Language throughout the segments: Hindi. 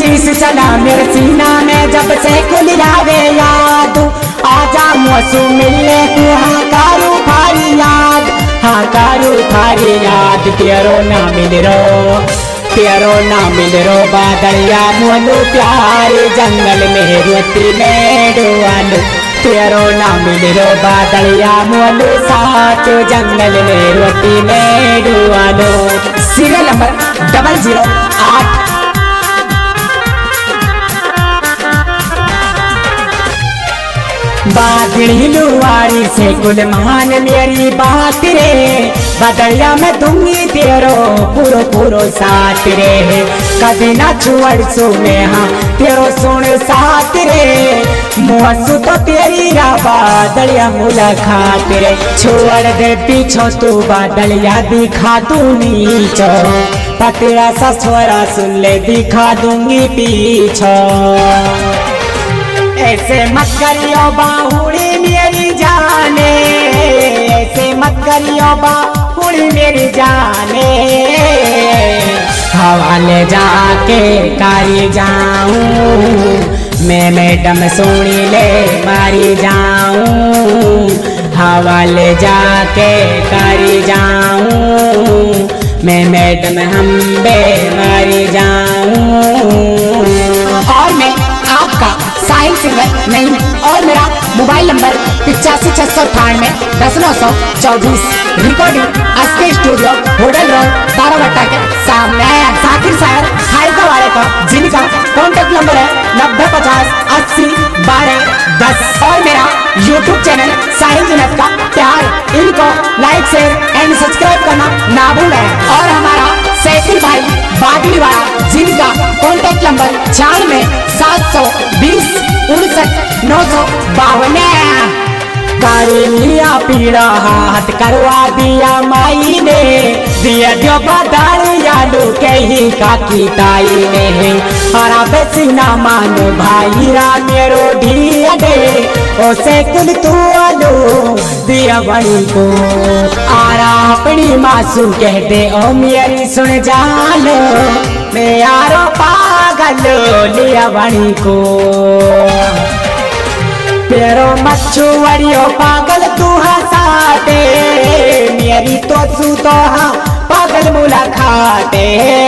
शीश चला मेरे सीना में जब से कुलियावे याद आजा मौसू मिलने को हाँ कारू थारी याद हाँ कारू थारी याद तेरो ना मिल रो बादलिया मोनू प्यारे जंगल में रोती में डुआलो तेरो ना मिल रो बादलिया मोनू साथ जंगल में रोटी में डुआलो। Serial number 008। बादली लुवारी से गुलमान मेरी बात रे बदलिया में दूंगी तेरो पूरो पूरो साथ रे कभी ना छुअड़ सो में हाँ तेरो सुन साथ रे मुहसू तो तेरी रा बादलिया मुलाकात रे छोड़ दे पीछो तू बादलिया दिखा तू नीचो पतरा सा छोरा सुन ले दिखा दूंगी पीछो। ऐसे मत करियो बाहुड़ी मेरी जाने ऐसे मत करियो बाहुड़ी मेरी जाने हवाले जाके कारी जाऊं मैं मैडम सोनी ले मारी जाऊं हवाले जाके कारी जाऊं मैं मैडम हम बे मारी जाऊं। और मैं आपका साहिल सिंगर नहीं और मेरा mobile number 85,698,10,924 recording SK studio hotel road Tarawatta के सामने साकिर सायर हाइका वाले का जिनका कॉन्टेक्ट नंबर है 9050801210 और मेरा यूट्यूब चैनल साहिल जुनैद का प्यार इनको लाइक शेयर एंड सब्सक्राइब करना ना भूलें और हमारा सैफुल भाई बादली वाला जिनका कॉन्टेक्ट नंबर 96,720,5952 कारी लिया पीड़ा हाथ करवा दिया माई ने दिया जो बदालिया लुके ही काकी ताई ने हरा बेसीना मानो भाई रा मेरो ढिया दे ओसे कुल तू आलू दिया बड़ी को आरा अपनी मासूम कह दे ओ मेरी सुन जालो मैं यारो पागल लिया बड़ी को तेरो मच्छुवरियो पागल तू हंसाते मेरी तो सू तो हाँ पागल मुलाकाते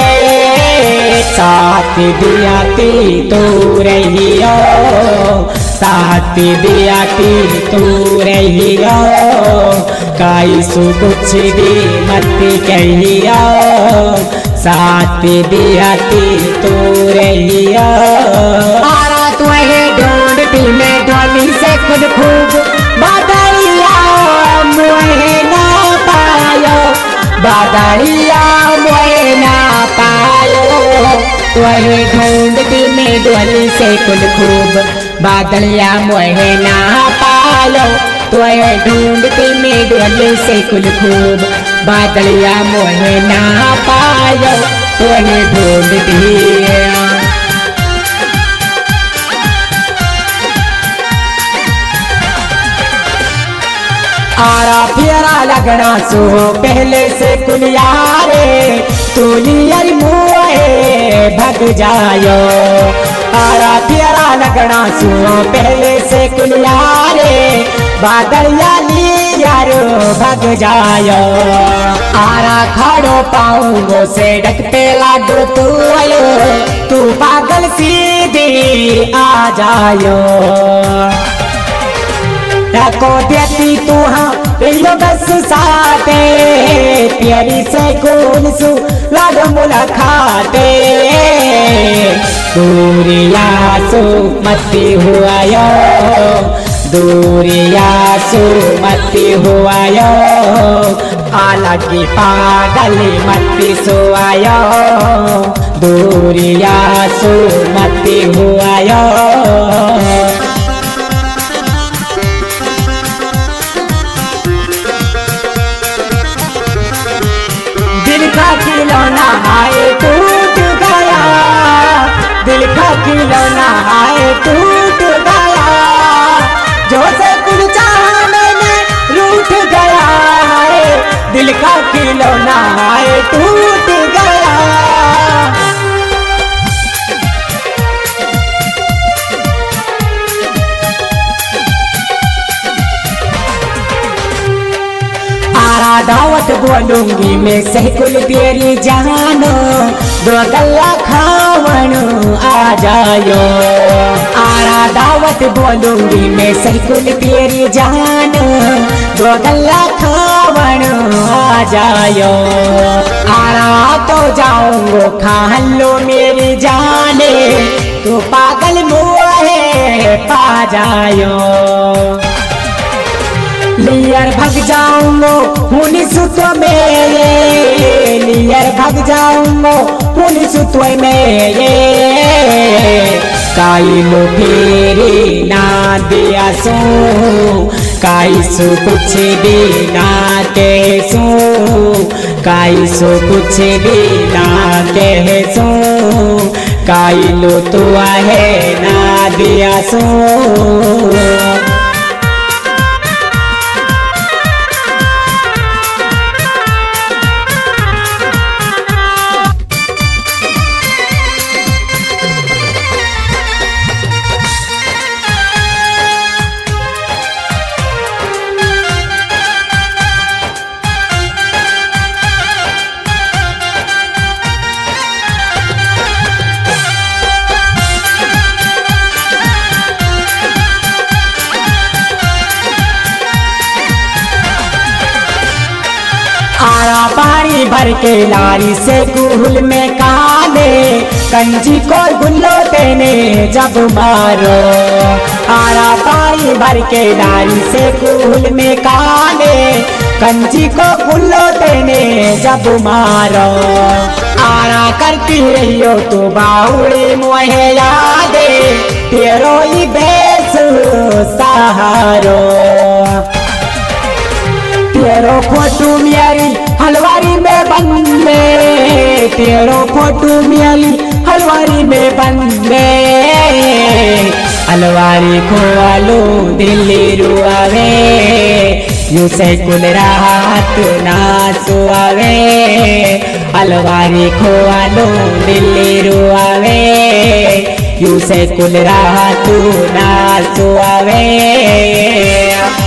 साथ दिया ती तू रहियो साथ दिया ती तू रहियो काई सु कुछ भी मत कहियो साथ दिया ती तू रहियो। आरा तू है ढूंढती में ढोली से खुद खूब बादलिया मुहे ना पायो बादलिया मुहे ना पायो तुहे ढूंढती में ढोली से खुद खूब बादलिया मुहे ना पायो तुहे ढूंढती में ढोली से खुद खूब बादलिया मुहे ना पायो तुहे ढूंढती। आरा फेरा लगना सो पहले से कुलियारे तुलियर मुए भग जायो आरा फेरा लगना सो पहले से कुलियारे बादलिया लियार भग जायो आरा खड़ो पाऊंगो से डकते लाडो तू आयो तू पागल सीधी आ जायो को देती तू हाँ बस साथे प्यारी से कौन सु लाड मुलाकाते दूरिया सु मती हुआ यो दूरिया सु मती हुआ यो अलगी पागल मती सुआ यो दूरिया सु मती हुआ यो। खिलौना आए टूट गया दिल का खिलौना आए टूट गया जो से कुछ चाहा मैंने रूठ गया है दिल का खिलौना आए टूट गया। बोलूंगी मैं सैकुल तेरी जानो, दो गल्ला खावन आ जायो। आरा दावत बोलूंगी मैं सैकुल तेरी जानो, दो गल्ला खावन आ जायो। आरा तो जाऊंगो खान लो मेरी जाने, तो पागल मुँहे पा जायो। लियर भग जाऊंगो हुनी सुतो में, लियर भग जाऊंगो हुनी सुतो में। काई लो फेरी ना दिया सो, काई सो कुछ भी ना कह सो, काई सो कुछ भी ना कह सो, काई लो तो है ना दिया सो। आरा पानी भर के लारी से गुल में काले, कंजी को गुल्लो देने जब मारो। आरा पानी भर के लारी से गुल में काले, कंजी को गुल्लो देने जब मारो। आरा करती रहियो तो बाउड़ी मोहे यादे, तेरो ही बेस सहारो। तेरो फोटो मेरी हलवारी में बंदे, तेरो फोटो मेरी हलवारी में बंदे। हलवारी खोलो दिल्ली रुआवे, यूं सैकुल रात ना सुआवे। हलवारी खोलो दिल्ली रुआवे, यूं सैकुल रात ना सुआवे।